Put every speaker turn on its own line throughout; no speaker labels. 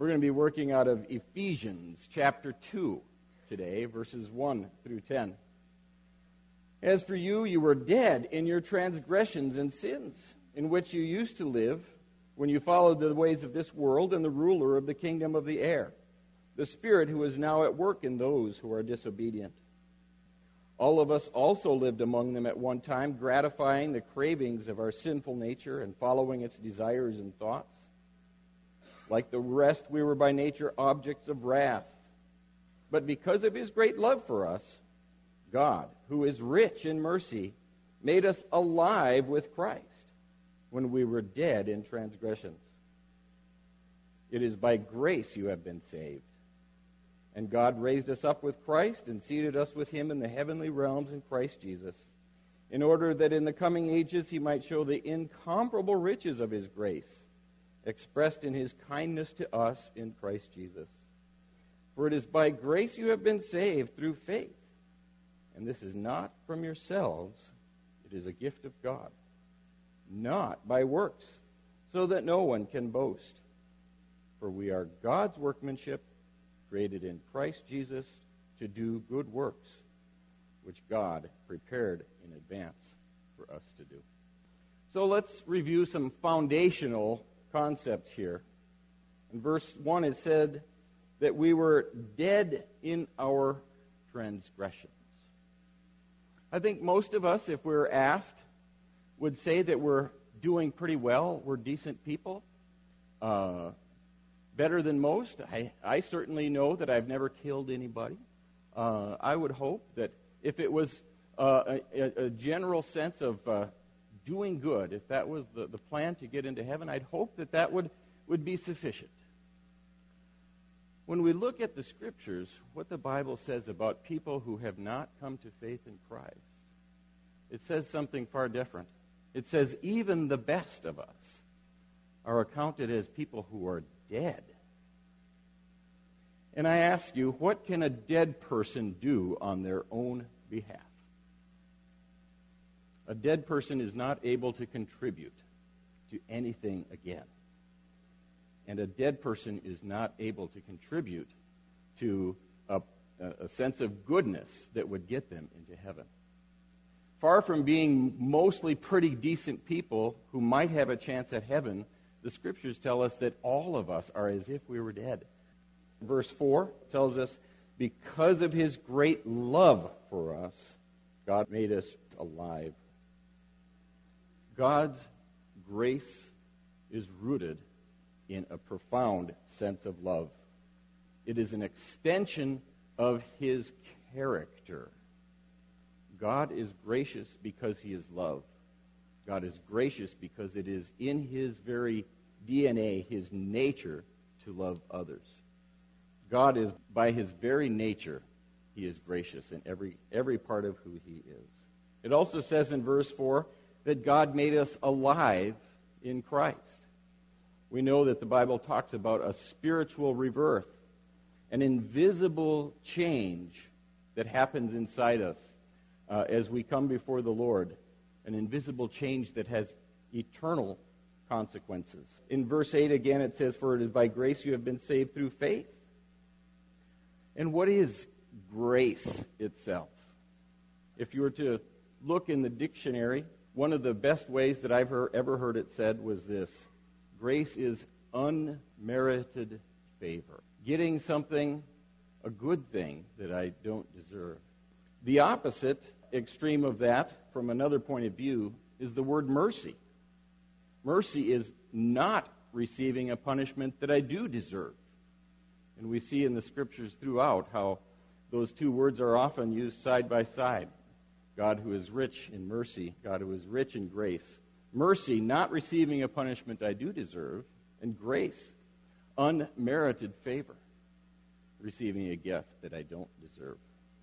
We're going to be working out of Ephesians chapter 2 today, verses 1 through 10. As for you, you were dead in your transgressions and sins, in which you used to live when you followed the ways of this world and the ruler of the kingdom of the air, the Spirit who is now at work in those who are disobedient. All of us also lived among them at one time, gratifying the cravings of our sinful nature and following its desires and thoughts. Like the rest, we were by nature objects of wrath. But because of his great love for us, God, who is rich in mercy, made us alive with Christ when we were dead in transgressions. It is by grace you have been saved. And God raised us up with Christ and seated us with him in the heavenly realms in Christ Jesus, in order that in the coming ages he might show the incomparable riches of his grace, expressed in his kindness to us in Christ Jesus. For it is by grace you have been saved through faith. And this is not from yourselves, it is a gift of God, not by works, so that no one can boast. For we are God's workmanship, created in Christ Jesus to do good works, which God prepared in advance for us to do. So let's review some foundational concepts here. In verse 1 it said that we were dead in our transgressions. I think most of us, if we were asked, would say that we're doing pretty well. We're decent people. Better than most. I certainly know that I've never killed anybody. I would hope that if it was a general sense of doing good, if that was the plan to get into heaven, I'd hope that would be sufficient. When we look at the Scriptures, what the Bible says about people who have not come to faith in Christ, it says something far different. It says even the best of us are accounted as people who are dead. And I ask you, what can a dead person do on their own behalf? A dead person is not able to contribute to anything again. And a dead person is not able to contribute to a sense of goodness that would get them into heaven. Far from being mostly pretty decent people who might have a chance at heaven, the Scriptures tell us that all of us are as if we were dead. Verse 4 tells us, because of his great love for us, God made us alive. God's grace is rooted in a profound sense of love. It is an extension of his character. God is gracious because he is love. God is gracious because it is in his very DNA, his nature, to love others. God is, by his very nature, he is gracious in every part of who he is. It also says in verse 4 that God made us alive in Christ. We know that the Bible talks about a spiritual rebirth, an invisible change that happens inside us as we come before the Lord, an invisible change that has eternal consequences. In verse 8 again it says, for it is by grace you have been saved through faith. And what is grace itself? If you were to look in the dictionary, one of the best ways that I've ever heard it said was this: grace is unmerited favor. Getting something, a good thing, that I don't deserve. The opposite extreme of that, from another point of view, is the word mercy. Mercy is not receiving a punishment that I do deserve. And we see in the Scriptures throughout how those two words are often used side by side. God who is rich in mercy, God who is rich in grace. Mercy, not receiving a punishment I do deserve, and grace, unmerited favor, receiving a gift that I don't deserve.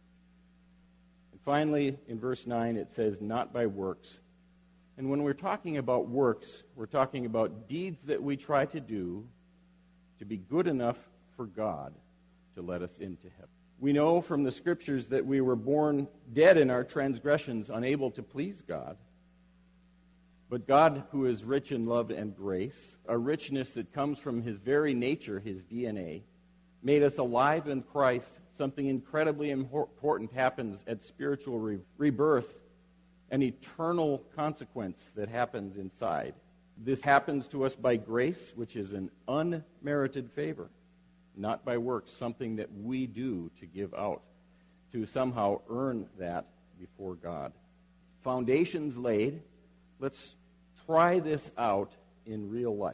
And finally, in verse 9, it says, not by works. And when we're talking about works, we're talking about deeds that we try to do to be good enough for God to let us into heaven. We know from the Scriptures that we were born dead in our transgressions, unable to please God. But God, who is rich in love and grace, a richness that comes from his very nature, his DNA, made us alive in Christ. Something incredibly important happens at spiritual rebirth, an eternal consequence that happens inside. This happens to us by grace, which is an unmerited favor, not by works, something that we do to give out, to somehow earn that before God. Foundations laid. Let's try this out in real life.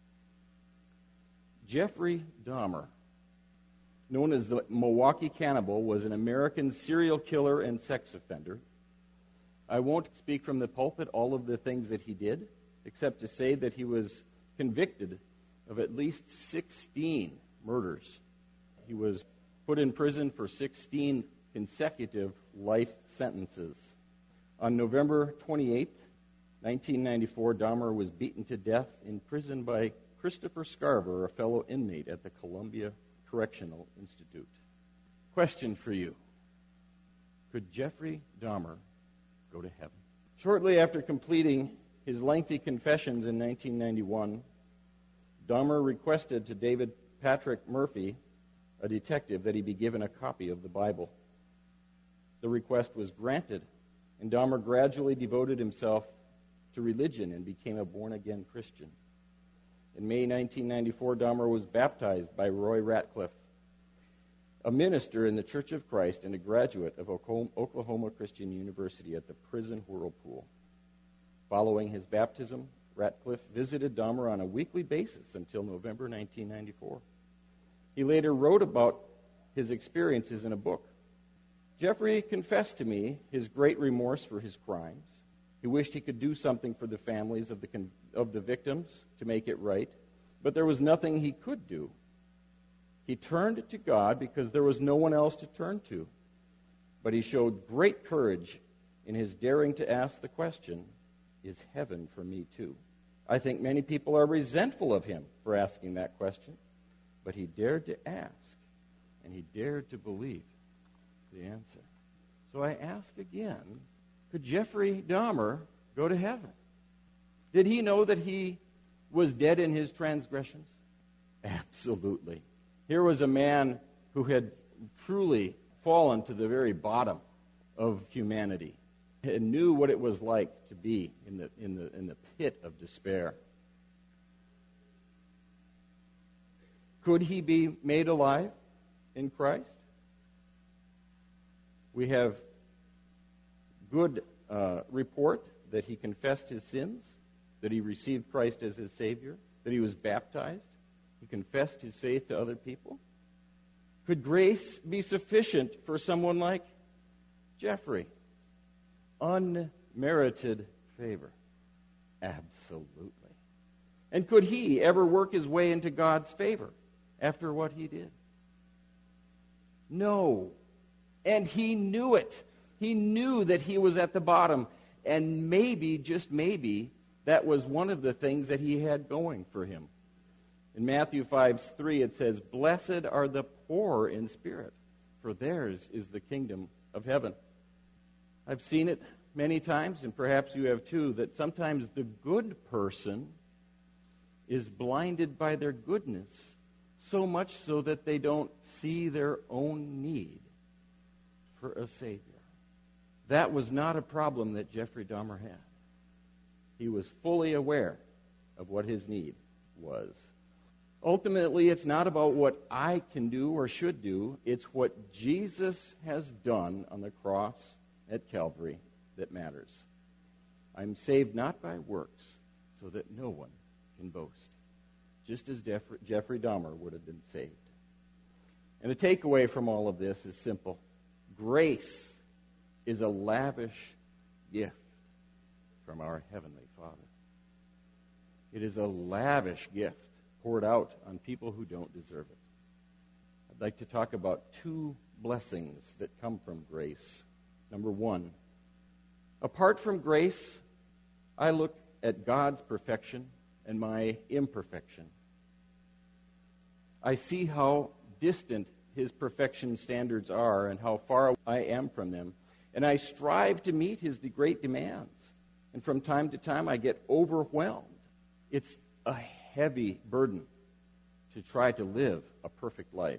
Jeffrey Dahmer, known as the Milwaukee Cannibal, was an American serial killer and sex offender. I won't speak from the pulpit all of the things that he did, except to say that he was convicted of at least 16 murders. He was put in prison for 16 consecutive life sentences. On November 28th, 1994, Dahmer was beaten to death in prison by Christopher Scarver, a fellow inmate at the Columbia Correctional Institute. Question for you. Could Jeffrey Dahmer go to heaven? Shortly after completing his lengthy confessions in 1991, Dahmer requested to David Patrick Murphy, a detective, that he be given a copy of the Bible. The request was granted, and Dahmer gradually devoted himself to religion and became a born-again Christian. In May 1994, Dahmer was baptized by Roy Ratcliffe, a minister in the Church of Christ and a graduate of Oklahoma Christian University at the prison whirlpool. Following his baptism, Ratcliffe visited Dahmer on a weekly basis until November 1994. He later wrote about his experiences in a book. Jeffrey confessed to me his great remorse for his crimes. He wished he could do something for the families of the victims to make it right, but there was nothing he could do. He turned to God because there was no one else to turn to. But he showed great courage in his daring to ask the question, is heaven for me too? I think many people are resentful of him for asking that question, but he dared to ask, and he dared to believe the answer. So I ask again, could Jeffrey Dahmer go to heaven? Did he know that he was dead in his transgressions? Absolutely. Here was a man who had truly fallen to the very bottom of humanity and knew what it was like to be in the pit of despair. Could he be made alive in Christ? We have good report that he confessed his sins, that he received Christ as his Savior, that he was baptized, he confessed his faith to other people. Could grace be sufficient for someone like Jeffrey? Unmerited favor. Absolutely. And could he ever work his way into God's favor after what he did? No. And he knew it. He knew that he was at the bottom. And maybe, just maybe, that was one of the things that he had going for him. In Matthew 5:3, it says, "Blessed are the poor in spirit, for theirs is the kingdom of heaven." I've seen it many times, and perhaps you have too, that sometimes the good person is blinded by their goodness, so much so that they don't see their own need for a Savior. That was not a problem that Jeffrey Dahmer had. He was fully aware of what his need was. Ultimately, it's not about what I can do or should do. It's what Jesus has done on the cross at Calvary that matters. I'm saved not by works, so that no one can boast. Just as Jeffrey Dahmer would have been saved. And the takeaway from all of this is simple. Grace is a lavish gift from our Heavenly Father. It is a lavish gift poured out on people who don't deserve it. I'd like to talk about two blessings that come from grace. Number one, apart from grace, I look at God's perfection and my imperfection. I see how distant His perfection standards are and how far I am from them, and I strive to meet His great demands. And from time to time, I get overwhelmed. It's a heavy burden to try to live a perfect life.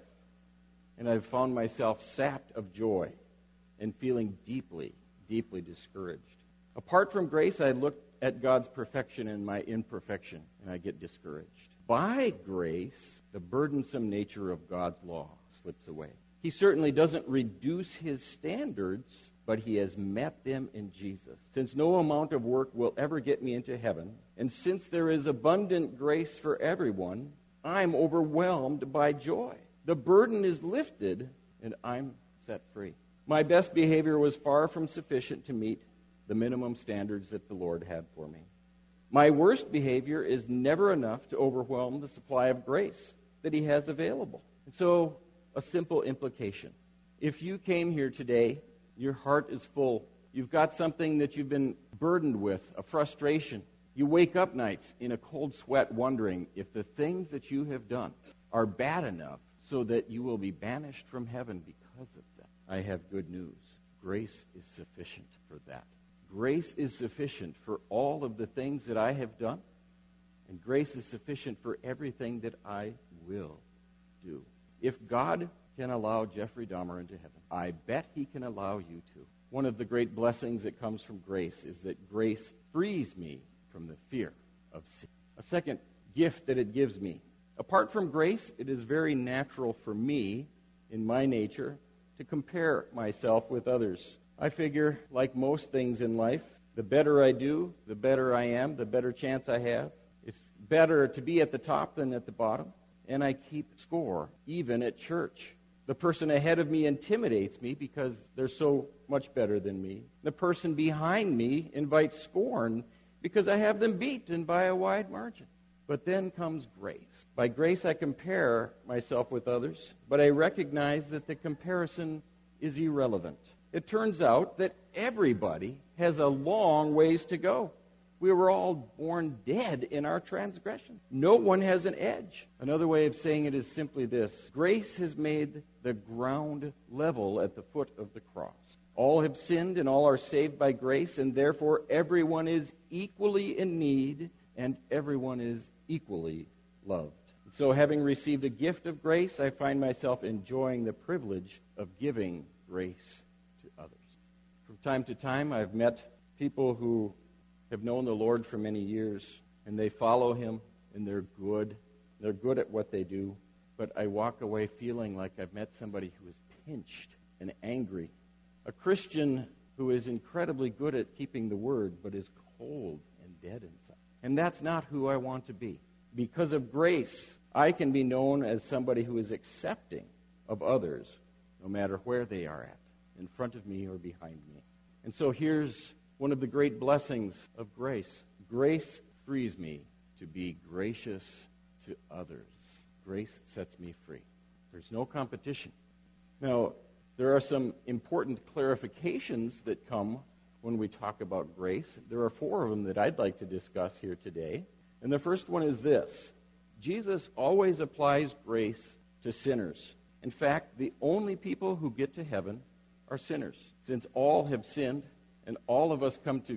And I've found myself sapped of joy and feeling deeply, deeply discouraged. Apart from grace, I look at God's perfection and my imperfection, and I get discouraged. By grace, the burdensome nature of God's law slips away. He certainly doesn't reduce his standards, but he has met them in Jesus. Since no amount of work will ever get me into heaven, and since there is abundant grace for everyone, I'm overwhelmed by joy. The burden is lifted, and I'm set free. My best behavior was far from sufficient to meet the minimum standards that the Lord had for me. My worst behavior is never enough to overwhelm the supply of grace that he has available. And so, a simple implication. If you came here today, your heart is full, you've got something that you've been burdened with, a frustration, you wake up nights in a cold sweat wondering if the things that you have done are bad enough so that you will be banished from heaven because of them. I have good news. Grace is sufficient for that. Grace is sufficient for all of the things that I have done, and grace is sufficient for everything that I will do. If God can allow Jeffrey Dahmer into heaven, I bet he can allow you to. One of the great blessings that comes from grace is that grace frees me from the fear of sin. A second gift that it gives me. Apart from grace, it is very natural for me, in my nature, to compare myself with others. I figure, like most things in life, the better I do, the better I am, the better chance I have. It's better to be at the top than at the bottom, and I keep score, even at church. The person ahead of me intimidates me because they're so much better than me. The person behind me invites scorn because I have them beaten by a wide margin. But then comes grace. By grace, I compare myself with others, but I recognize that the comparison is irrelevant. It turns out that everybody has a long ways to go. We were all born dead in our transgression. No one has an edge. Another way of saying it is simply this. Grace has made the ground level at the foot of the cross. All have sinned and all are saved by grace, and therefore everyone is equally in need and everyone is equally loved. So having received a gift of grace, I find myself enjoying the privilege of giving grace to others. From time to time, I've met people who have known the Lord for many years, and they follow him, and they're good. They're good at what they do, but I walk away feeling like I've met somebody who is pinched and angry. A Christian who is incredibly good at keeping the word, but is cold and dead inside. And that's not who I want to be. Because of grace, I can be known as somebody who is accepting of others, no matter where they are at, in front of me or behind me. And so here's one of the great blessings of grace. Grace frees me to be gracious to others. Grace sets me free. There's no competition. Now, there are some important clarifications that come when we talk about grace. There are 4 of them that I'd like to discuss here today. And the first one is this. Jesus always applies grace to sinners. In fact, the only people who get to heaven are sinners. Since all have sinned, and all of us come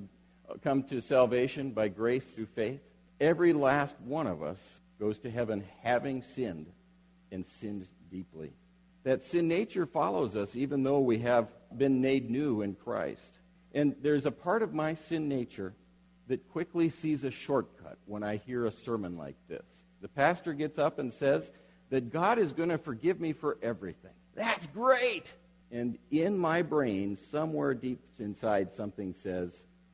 to salvation by grace through faith, every last one of us goes to heaven having sinned and sinned deeply. That sin nature follows us even though we have been made new in Christ. And there's a part of my sin nature that quickly sees a shortcut when I hear a sermon like this. The pastor gets up and says that God is going to forgive me for everything. That's great! And in my brain, somewhere deep inside, something says,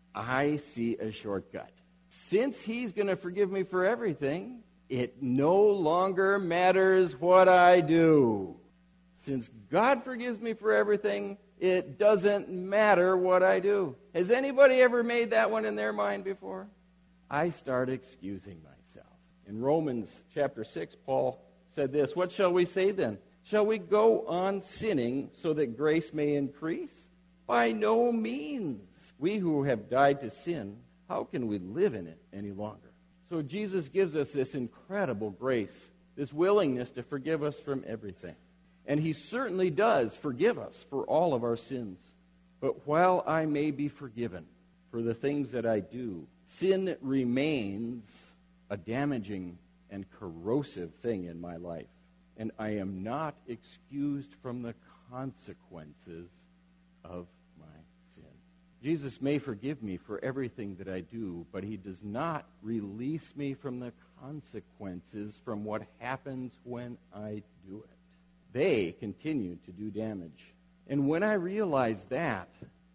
I see a shortcut. Since he's going to forgive me for everything, it no longer matters what I do. Since God forgives me for everything, it doesn't matter what I do. Has anybody ever made that one in their mind before? I start excusing myself. In Romans chapter 6, Paul said this, what shall we say then? Shall we go on sinning so that grace may increase? By no means. We who have died to sin, how can we live in it any longer? So Jesus gives us this incredible grace, this willingness to forgive us from everything. And he certainly does forgive us for all of our sins. But while I may be forgiven for the things that I do. Sin remains a damaging and corrosive thing in my life, and I am not excused from the consequences of my sin. Jesus may forgive me for everything that I do, but he does not release me from the consequences from what happens when I do it. They continue to do damage. And when I realize that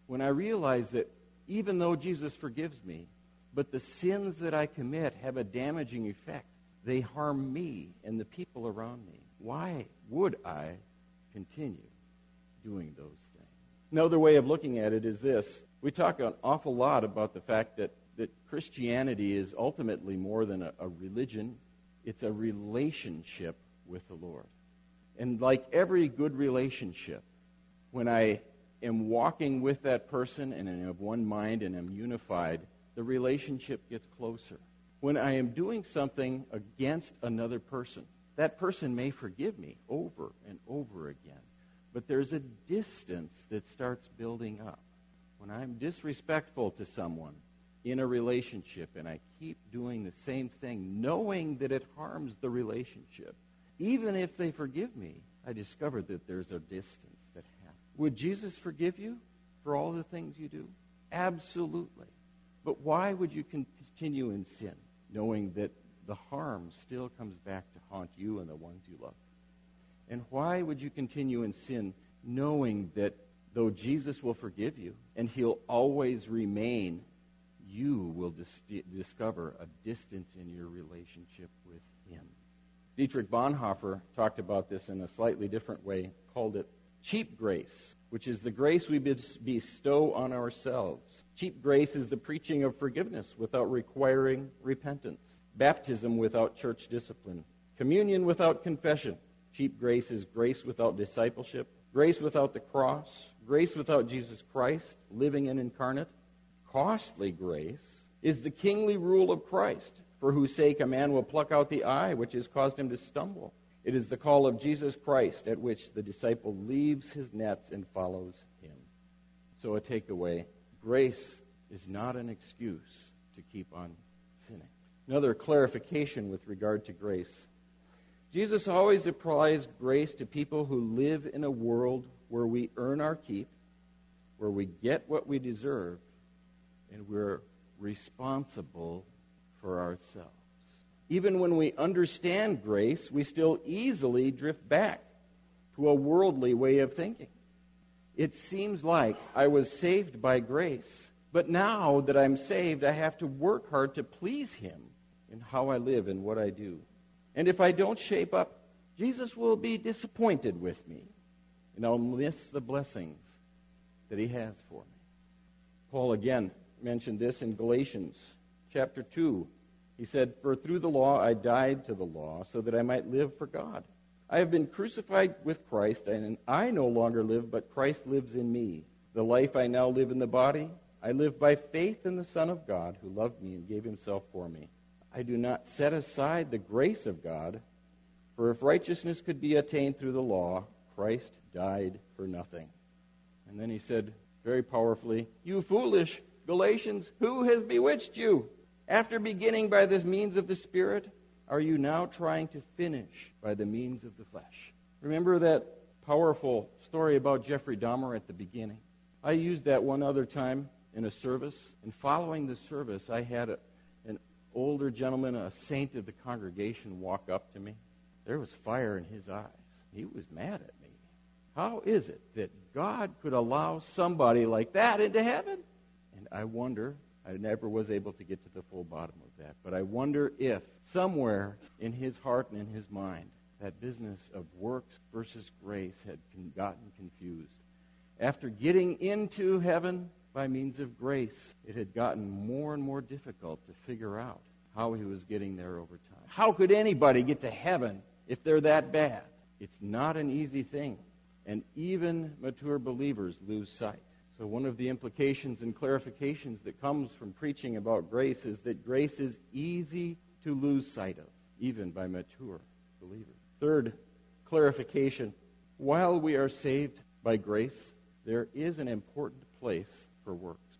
even though Jesus forgives me, but the sins that I commit have a damaging effect, they harm me and the people around me, why would I continue doing those things? Another way of looking at it is this. We talk an awful lot about the fact that Christianity is ultimately more than a religion. It's a relationship with the Lord. And like every good relationship, when I am walking with that person and I have one mind and am unified, the relationship gets closer. When I am doing something against another person, that person may forgive me over and over again, but there's a distance that starts building up. When I'm disrespectful to someone in a relationship and I keep doing the same thing, knowing that it harms the relationship, even if they forgive me, I discover that there's a distance that happens. Would Jesus forgive you for all the things you do? Absolutely. But why would you continue in sin, knowing that the harm still comes back to haunt you and the ones you love? And why would you continue in sin, knowing that though Jesus will forgive you and he'll always remain, you will discover a distance in your relationship with him? Dietrich Bonhoeffer talked about this in a slightly different way, called it cheap grace, which is the grace we bestow on ourselves. Cheap grace is the preaching of forgiveness without requiring repentance, baptism without church discipline, communion without confession. Cheap grace is grace without discipleship, grace without the cross, grace without Jesus Christ, living and incarnate. Costly grace is the kingly rule of Christ, for whose sake a man will pluck out the eye which has caused him to stumble. It is the call of Jesus Christ at which the disciple leaves his nets and follows him. So a takeaway, grace is not an excuse to keep on sinning. Another clarification with regard to grace. Jesus always applies grace to people who live in a world where we earn our keep, where we get what we deserve, and we're responsible for ourselves. Even when we understand grace, we still easily drift back to a worldly way of thinking. It seems like I was saved by grace, but now that I'm saved, I have to work hard to please him in how I live and what I do. And if I don't shape up, Jesus will be disappointed with me, and I'll miss the blessings that he has for me. Paul again mentioned this in Galatians chapter 2. He said, "For through the law I died to the law, so that I might live for God. I have been crucified with Christ, and I no longer live, but Christ lives in me. The life I now live in the body, I live by faith in the Son of God, who loved me and gave himself for me. I do not set aside the grace of God, for if righteousness could be attained through the law, Christ died for nothing." And then he said very powerfully, "You foolish Galatians, who has bewitched you? After beginning by the means of the Spirit, are you now trying to finish by the means of the flesh?" Remember that powerful story about Jeffrey Dahmer at the beginning? I used that one other time in a service, and following the service, I had an older gentleman, a saint of the congregation, walk up to me. There was fire in his eyes. He was mad at me. How is it that God could allow somebody like that into heaven? And I wonder, I never was able to get to the full bottom of that, but I wonder if somewhere in his heart and in his mind, that business of works versus grace had gotten confused. After getting into heaven by means of grace, it had gotten more and more difficult to figure out how he was getting there over time. How could anybody get to heaven if they're that bad? It's not an easy thing, and even mature believers lose sight. So one of the implications and clarifications that comes from preaching about grace is that grace is easy to lose sight of, even by mature believers. Third clarification, while we are saved by grace, there is an important place for works.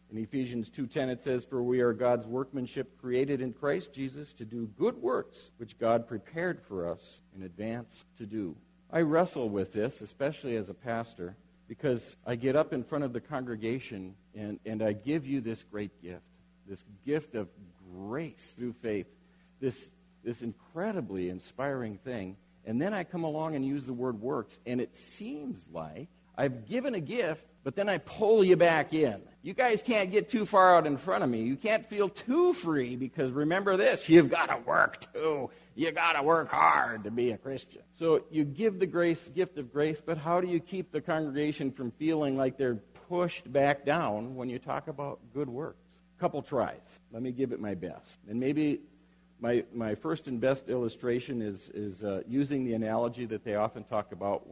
In Ephesians 2:10 it says, "For we are God's workmanship created in Christ Jesus to do good works, which God prepared for us in advance to do." I wrestle with this, especially as a pastor, because I get up in front of the congregation and I give you this great this gift of grace through faith, this incredibly inspiring thing, and then I come along and use the word works, and it seems like I've given a gift, but then I pull you back in. You guys can't get too far out in front of me. You can't feel too free, because remember this, you've got to work too. You got to work hard to be a Christian. So you give the gift of grace, but how do you keep the congregation from feeling like they're pushed back down when you talk about good works? A couple tries. Let me give it my best. And maybe my first and best illustration is using the analogy that they often talk about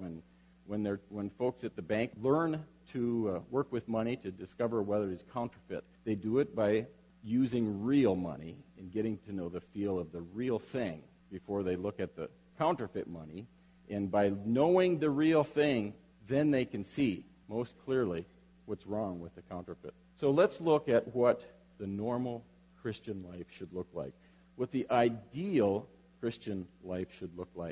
when folks at the bank learn to work with money to discover whether it's counterfeit. They do it by using real money and getting to know the feel of the real thing before they look at the counterfeit money. And by knowing the real thing, then they can see most clearly what's wrong with the counterfeit. So let's look at what the normal Christian life should look like, what the ideal Christian life should look like.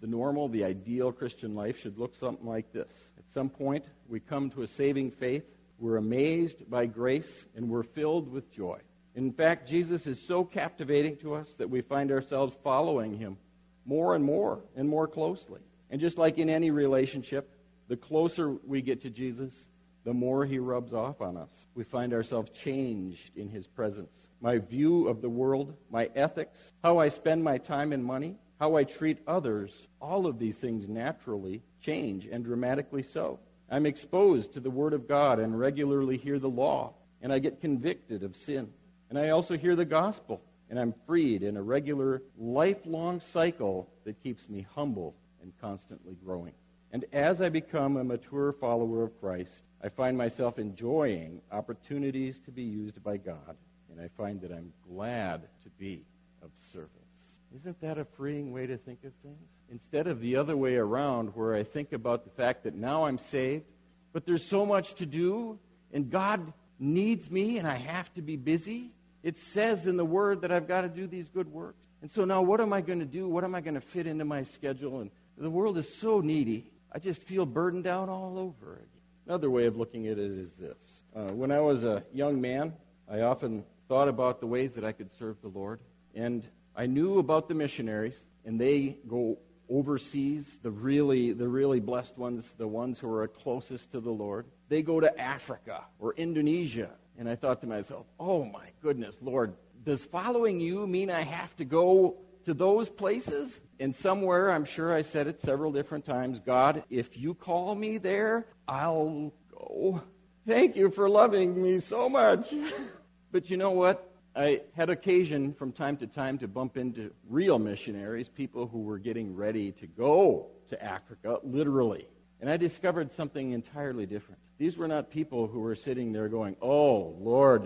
The ideal Christian life should look something like this. At some point, we come to a saving faith, we're amazed by grace, and we're filled with joy. In fact, Jesus is so captivating to us that we find ourselves following him more and more closely. And just like in any relationship, the closer we get to Jesus, the more he rubs off on us. We find ourselves changed in his presence. My view of the world, my ethics, how I spend my time and money, how I treat others, all of these things naturally change, and dramatically so. I'm exposed to the Word of God and regularly hear the law, and I get convicted of sin. And I also hear the gospel, and I'm freed in a regular, lifelong cycle that keeps me humble and constantly growing. And as I become a mature follower of Christ, I find myself enjoying opportunities to be used by God, and I find that I'm glad to be of service. Isn't that a freeing way to think of things? Instead of the other way around, where I think about the fact that now I'm saved, but there's so much to do, and God needs me, and I have to be busy. It says in the Word that I've got to do these good works. And so now what am I going to do? What am I going to fit into my schedule? And the world is so needy. I just feel burdened down all over again. Another way of looking at it is this. When I was a young man, I often thought about the ways that I could serve the Lord. And I knew about the missionaries, and they go overseas, the really blessed ones, the ones who are closest to the Lord. They go to Africa or Indonesia. And I thought to myself, oh my goodness, Lord, does following you mean I have to go to those places? And somewhere, I'm sure I said it several different times, God, if you call me there, I'll go. Thank you for loving me so much. But you know what? I had occasion from time to time to bump into real missionaries, people who were getting ready to go to Africa, literally. And I discovered something entirely different. These were not people who were sitting there going, oh, Lord,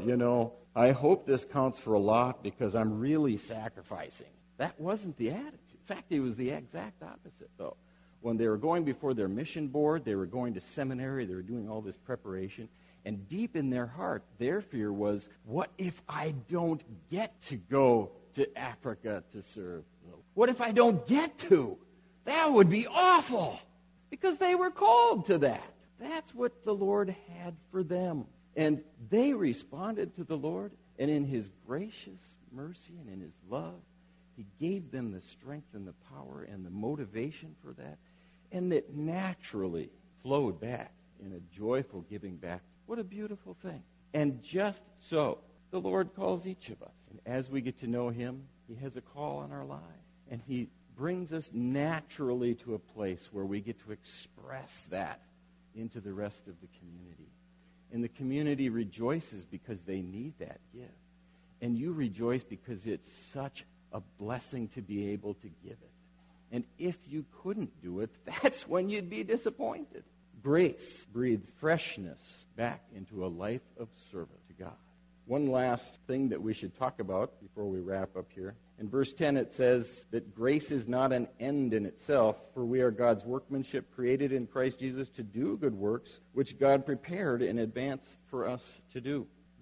I hope this counts for a lot because I'm really sacrificing. That wasn't the attitude. In fact, it was the exact opposite, though. When they were going before their mission board, they were going to seminary, they were doing all this preparation, and deep in their heart, their fear was, what if I don't get to go to Africa to serve? What if I don't get to? That would be awful, because they were called to that. That's what the Lord had for them. And they responded to the Lord, and in his gracious mercy and in his love, he gave them the strength and the power and the motivation for that, and it naturally flowed back in a joyful giving back. What a beautiful thing. And just so, the Lord calls each of us. And as we get to know him, he has a call on our lives. And he brings us naturally to a place where we get to express that into the rest of the community. And the community rejoices because they need that gift. And you rejoice because it's such a blessing to be able to give it. And if you couldn't do it, that's when you'd be disappointed. Grace breathes freshness back into a life of service to God. One last thing that we should talk about before we wrap up here. In verse 10 it says that grace is not an end in itself, for we are God's workmanship created in Christ Jesus to do good works, which God prepared in advance for us to do.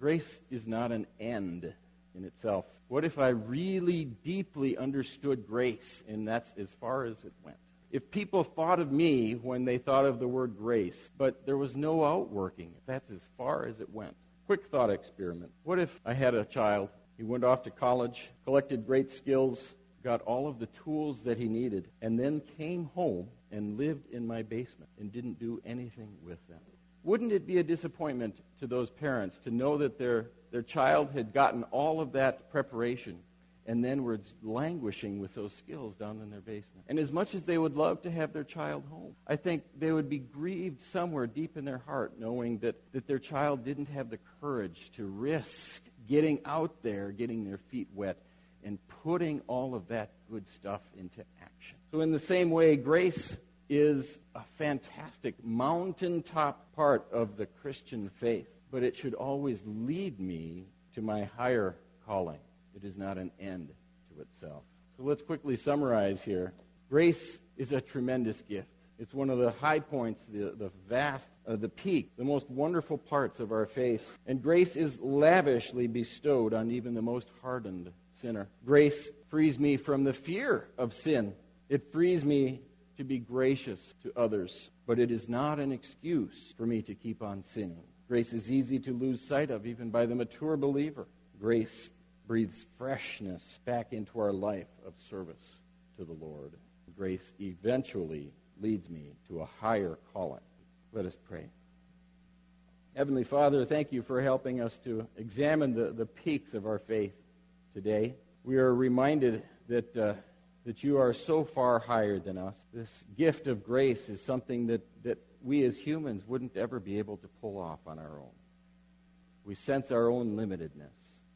Grace is not an end in itself. What if I really deeply understood grace, and that's as far as it went? If people thought of me when they thought of the word grace, but there was no outworking, that's as far as it went. Quick thought experiment. What if I had a child, he went off to college, collected great skills, got all of the tools that he needed, and then came home and lived in my basement and didn't do anything with them? Wouldn't it be a disappointment to those parents to know that their child had gotten all of that preparation and then were languishing with those skills down in their basement? And as much as they would love to have their child home, I think they would be grieved somewhere deep in their heart knowing that their child didn't have the courage to risk getting out there, getting their feet wet, and putting all of that good stuff into action. So in the same way, grace is a fantastic mountaintop part of the Christian faith, but it should always lead me to my higher calling. It is not an end to itself. So let's quickly summarize here. Grace is a tremendous gift. It's one of the high points, the peak, the most wonderful parts of our faith. And grace is lavishly bestowed on even the most hardened sinner. Grace frees me from the fear of sin. It frees me to be gracious to others, but it is not an excuse for me to keep on sinning. Grace is easy to lose sight of even by the mature believer. Grace breathes freshness back into our life of service to the Lord. Grace eventually leads me to a higher calling. Let us pray. Heavenly Father, thank you for helping us to examine the peaks of our faith today. We are reminded that you are so far higher than us. This gift of grace is something that we as humans wouldn't ever be able to pull off on our own. We sense our own limitedness.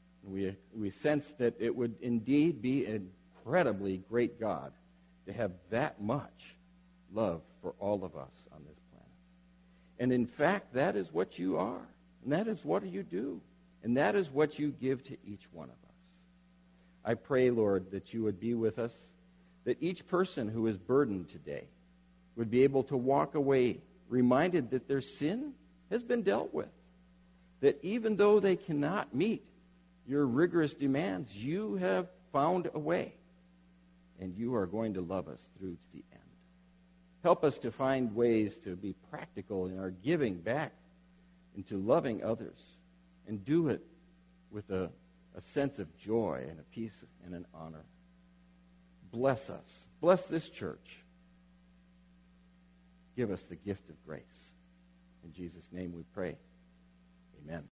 We sense that it would indeed be an incredibly great God to have that much love for all of us on this planet. And in fact, that is what you are. And that is what you do. And that is what you give to each one of us. I pray, Lord, that you would be with us, that each person who is burdened today would be able to walk away reminded that their sin has been dealt with. That even though they cannot meet your rigorous demands, you have found a way, and you are going to love us through to the end. Help us to find ways to be practical in our giving back into loving others, and do it with a sense of joy and a peace and an honor. Bless us. Bless this church. Give us the gift of grace. In Jesus' name we pray. Amen.